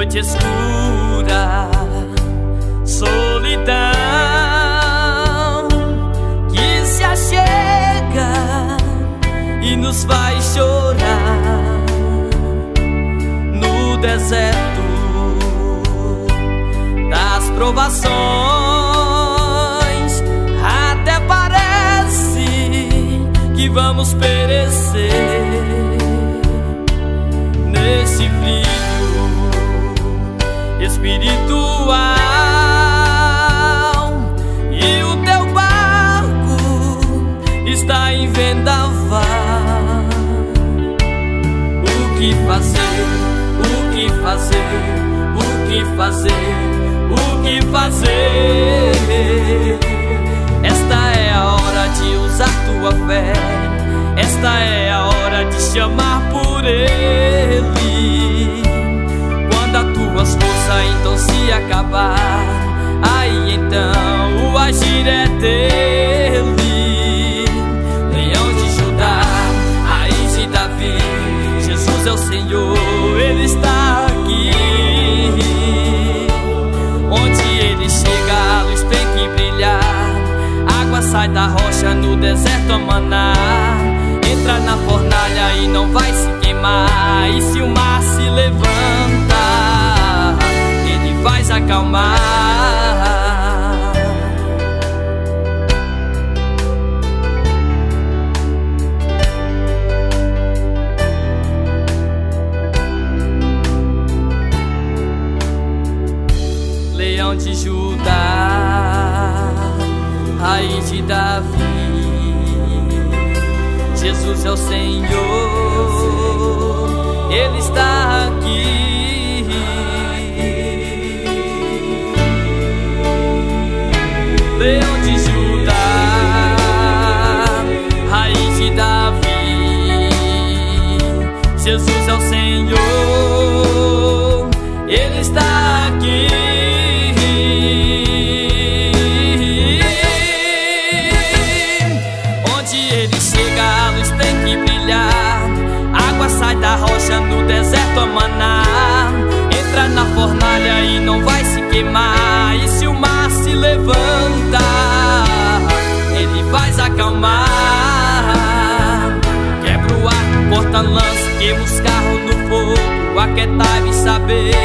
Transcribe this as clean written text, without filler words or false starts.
noite escura, solidão que se achega e nos faz chorar no deserto das provações. Até parece que vamos perecer nesse frio espiritual, e o teu barco está em vendaval. O que fazer? O que fazer? O que fazer? O que fazer? Esta é a hora de usar tua fé, esta é a hora de chamar por Ele. Quando as tuas forças então se acabar, aí então o agir é dele. Leão de Judá, raiz de Davi, Jesus é o Senhor, Ele está aqui. Onde Ele chega, a luz tem que brilhar. Água sai da rocha, no deserto a maná. Entra na fornalha e não vai se queimar. E se o mar se levanta, Ele vai se acalmar. Leão de Judá, raiz de Davi, Jesus é o Senhor, Ele está aqui. Leão de Judá, raiz de Davi, Jesus é o Senhor, Ele está aqui. Sai da rocha, no deserto a maná. Entra na fornalha e não vai se queimar. E se o mar se levanta, Ele vai se acalmar. Quebra o arco, corta a lança, queima os carros no fogo. Aquietai-me saber